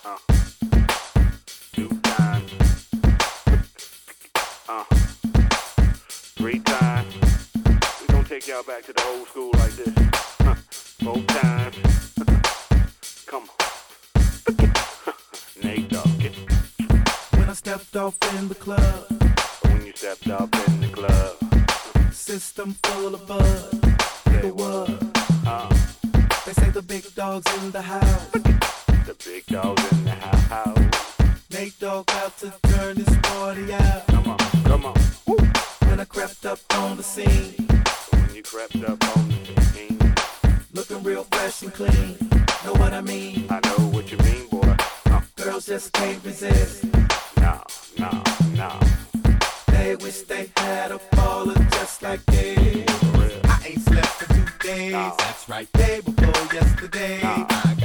Two times. Three times. We gonna take y'all back to the old school like this. Four times. Come on. Nate Dogg, get When I stepped off in the club, when you stepped up in the club. system full of bud. Nigga, what? They say the big dog's in the house. The big dogs in the house. Nate Dogg out to turn this party out. Come on, come on. Woo. When I crept up on the scene, When you crept up on the scene. looking real fresh and clean. Know what I mean? I know what you mean, boy. Girls just can't resist.